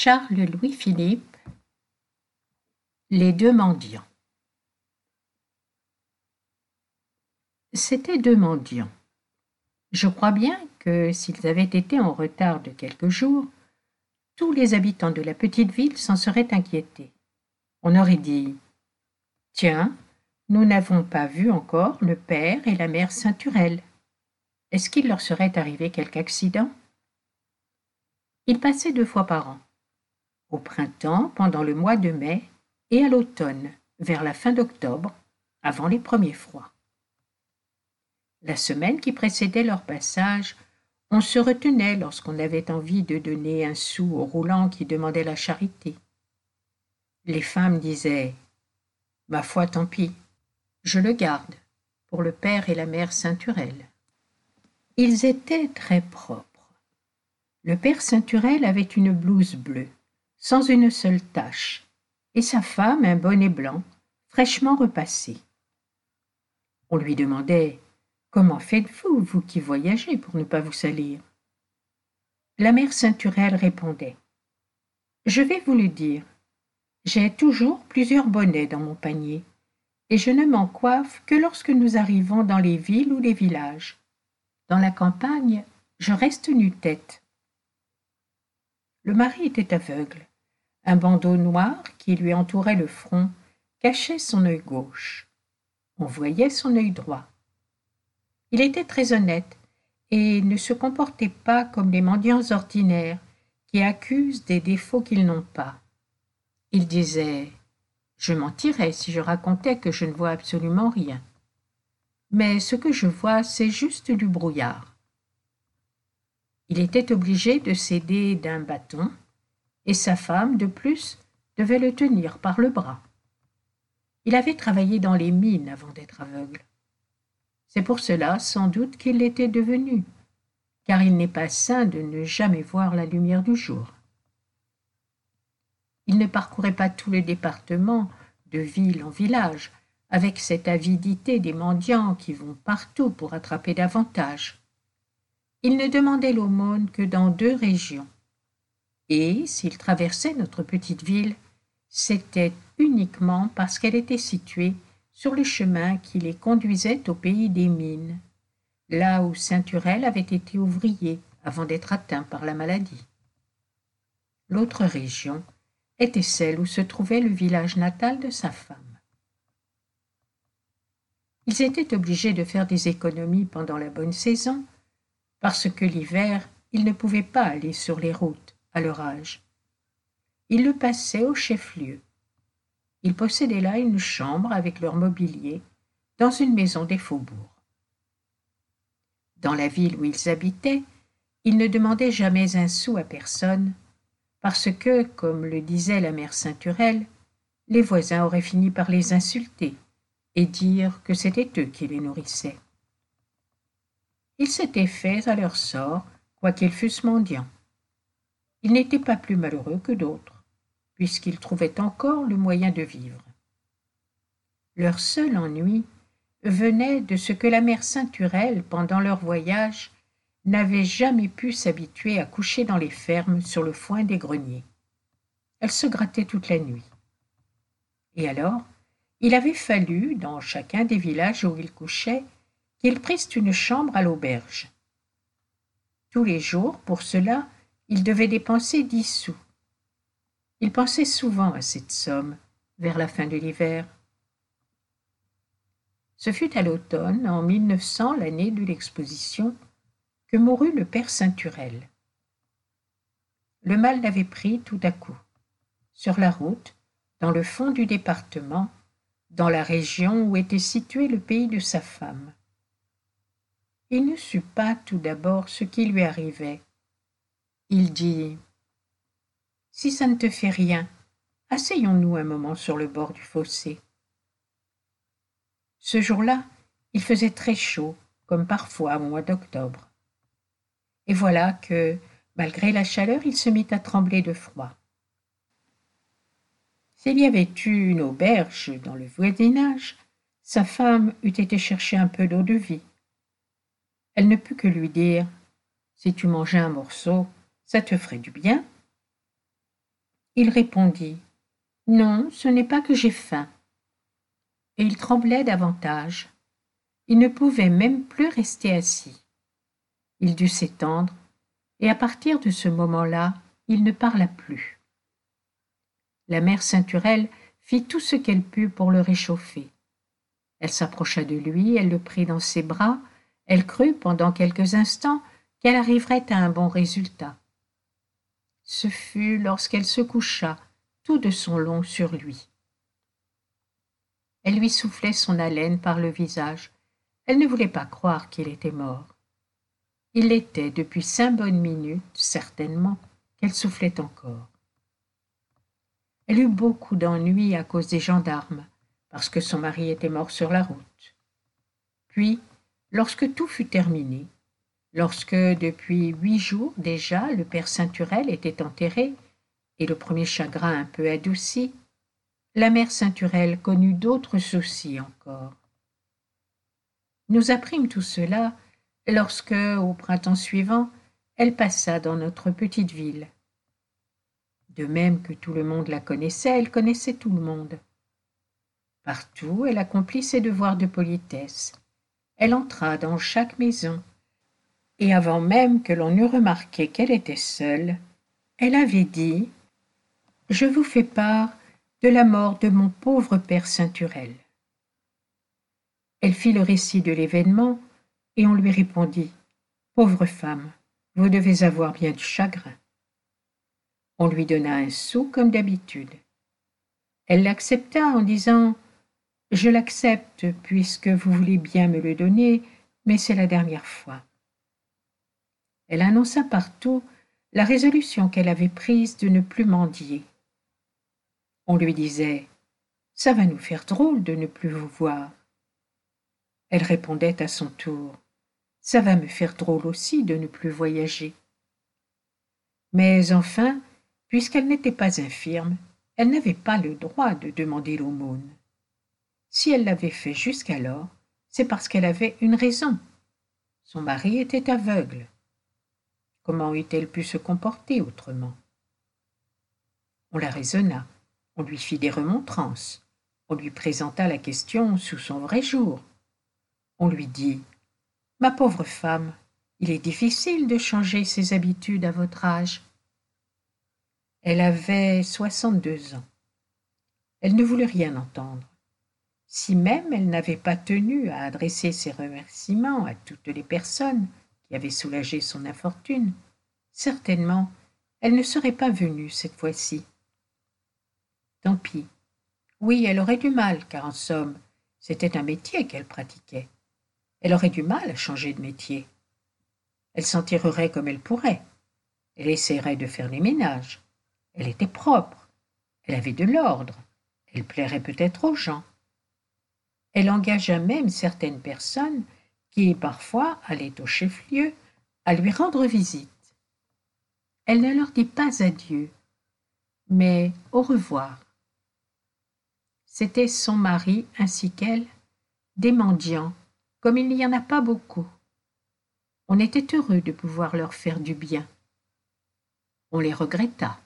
Charles-Louis-Philippe, les deux mendiants. C'étaient deux mendiants. Je crois bien que s'ils avaient été en retard de quelques jours, tous les habitants de la petite ville s'en seraient inquiétés. On aurait dit « Tiens, nous n'avons pas vu encore le père et la mère Saint-Turel. Est-ce qu'il leur serait arrivé quelque accident ?» Ils passaient 2 fois par an, au printemps pendant le mois de mai et à l'automne, vers la fin d'octobre, avant les premiers froids. La semaine qui précédait leur passage, on se retenait lorsqu'on avait envie de donner un sou au roulant qui demandait la charité. Les femmes disaient « Ma foi, tant pis, je le garde pour le père et la mère Saint-Turel. » Ils étaient très propres. Le père Saint-Turel avait une blouse bleue, sans une seule tache, et sa femme un bonnet blanc, fraîchement repassé. On lui demandait « Comment faites-vous, vous qui voyagez, pour ne pas vous salir ?» La mère Saint-Turel répondait « Je vais vous le dire, j'ai toujours plusieurs bonnets dans mon panier, et je ne m'en coiffe que lorsque nous arrivons dans les villes ou les villages. Dans la campagne, je reste nu-tête. » Le mari était aveugle. Un bandeau noir qui lui entourait le front cachait son œil gauche. On voyait son œil droit. Il était très honnête et ne se comportait pas comme les mendiants ordinaires qui accusent des défauts qu'ils n'ont pas. Il disait « Je mentirais si je racontais que je ne vois absolument rien. Mais ce que je vois, c'est juste du brouillard. » Il était obligé de s'aider d'un bâton, et sa femme, de plus, devait le tenir par le bras. Il avait travaillé dans les mines avant d'être aveugle. C'est pour cela, sans doute, qu'il l'était devenu, car il n'est pas sain de ne jamais voir la lumière du jour. Il ne parcourait pas tout le département, de ville en village, avec cette avidité des mendiants qui vont partout pour attraper davantage. Il ne demandait l'aumône que dans 2 régions. Et, s'il traversait notre petite ville, c'était uniquement parce qu'elle était située sur le chemin qui les conduisait au pays des mines, là où Saint-Turel avait été ouvrier avant d'être atteint par la maladie. L'autre région était celle où se trouvait le village natal de sa femme. Ils étaient obligés de faire des économies pendant la bonne saison, parce que l'hiver, ils ne pouvaient pas aller sur les routes à leur âge. Ils le passaient au chef-lieu. Ils possédaient là une chambre avec leur mobilier dans une maison des faubourgs. Dans la ville où ils habitaient, ils ne demandaient jamais un sou à personne, parce que, comme le disait la mère Saint-Turel, les voisins auraient fini par les insulter et dire que c'était eux qui les nourrissaient. Ils s'étaient faits à leur sort, quoiqu'ils fussent mendiants. Ils n'étaient pas plus malheureux que d'autres, puisqu'ils trouvaient encore le moyen de vivre. Leur seul ennui venait de ce que la mère Saint-Turel, pendant leur voyage, n'avait jamais pu s'habituer à coucher dans les fermes sur le foin des greniers. Elle se grattait toute la nuit. Et alors, il avait fallu, dans chacun des villages où ils couchaient, qu'ils prissent une chambre à l'auberge. Tous les jours, pour cela, ils devaient dépenser 10 sous. Ils pensaient souvent à cette somme, vers la fin de l'hiver. Ce fut à l'automne, en 1900, l'année de l'exposition, que mourut le père Saint-Turel. Le mal l'avait pris tout à coup. Sur la route, dans le fond du département, dans la région où était situé le pays de sa femme. Il ne sut pas tout d'abord ce qui lui arrivait. Il dit « Si ça ne te fait rien, asseyons-nous un moment sur le bord du fossé. » Ce jour-là, il faisait très chaud, comme parfois au mois d'octobre. Et voilà que, malgré la chaleur, il se mit à trembler de froid. S'il y avait eu une auberge dans le voisinage, sa femme eût été chercher un peu d'eau-de-vie. Elle ne put que lui dire « Si tu mangeais un morceau, ça te ferait du bien. » Il répondit: « Non, ce n'est pas que j'ai faim. » Et il tremblait davantage. Il ne pouvait même plus rester assis. Il dut s'étendre, et à partir de ce moment-là, il ne parla plus. La mère Ceinturelle fit tout ce qu'elle put pour le réchauffer. Elle s'approcha de lui, elle le prit dans ses bras, elle crut pendant quelques instants qu'elle arriverait à un bon résultat. Ce fut lorsqu'elle se coucha tout de son long sur lui. Elle lui soufflait son haleine par le visage. Elle ne voulait pas croire qu'il était mort. Il l'était depuis 5 bonnes minutes, certainement, qu'elle soufflait encore. Elle eut beaucoup d'ennuis à cause des gendarmes, parce que son mari était mort sur la route. Puis, lorsque tout fut terminé, lorsque depuis 8 jours déjà le père Ceinturel était enterré, et le premier chagrin un peu adouci, la mère Ceinturel connut d'autres soucis encore. Nous apprîmes tout cela lorsque, au printemps suivant, elle passa dans notre petite ville. De même que tout le monde la connaissait, elle connaissait tout le monde. Partout, elle accomplit ses devoirs de politesse. Elle entra dans chaque maison, et avant même que l'on eût remarqué qu'elle était seule, elle avait dit: « Je vous fais part de la mort de mon pauvre père Ceinturel. » Elle fit le récit de l'événement, et on lui répondit: « Pauvre femme, vous devez avoir bien du chagrin. » On lui donna un sou comme d'habitude. Elle l'accepta en disant: « Je l'accepte puisque vous voulez bien me le donner, mais c'est la dernière fois. » Elle annonça partout la résolution qu'elle avait prise de ne plus mendier. On lui disait: « Ça va nous faire drôle de ne plus vous voir. » Elle répondait à son tour: « Ça va me faire drôle aussi de ne plus voyager. » Mais enfin, puisqu'elle n'était pas infirme, elle n'avait pas le droit de demander l'aumône. Si elle l'avait fait jusqu'alors, c'est parce qu'elle avait une raison. Son mari était aveugle. Comment eût-elle pu se comporter autrement? On la raisonna, on lui fit des remontrances, on lui présenta la question sous son vrai jour. On lui dit: « Ma pauvre femme, il est difficile de changer ses habitudes à votre âge. » Elle avait 62 ans. Elle ne voulut rien entendre. Si même elle n'avait pas tenu à adresser ses remerciements à toutes les personnes qui avaient soulagé son infortune, certainement elle ne serait pas venue cette fois-ci. Tant pis. Oui, elle aurait du mal, car en somme, c'était un métier qu'elle pratiquait. Elle aurait du mal à changer de métier. Elle s'en tirerait comme elle pourrait. Elle essaierait de faire les ménages. Elle était propre. Elle avait de l'ordre. Elle plairait peut-être aux gens. Elle engagea même certaines personnes qui, parfois, allaient au chef-lieu à lui rendre visite. Elle ne leur dit pas adieu, mais au revoir. C'était son mari ainsi qu'elle, des mendiants, comme il n'y en a pas beaucoup. On était heureux de pouvoir leur faire du bien. On les regretta.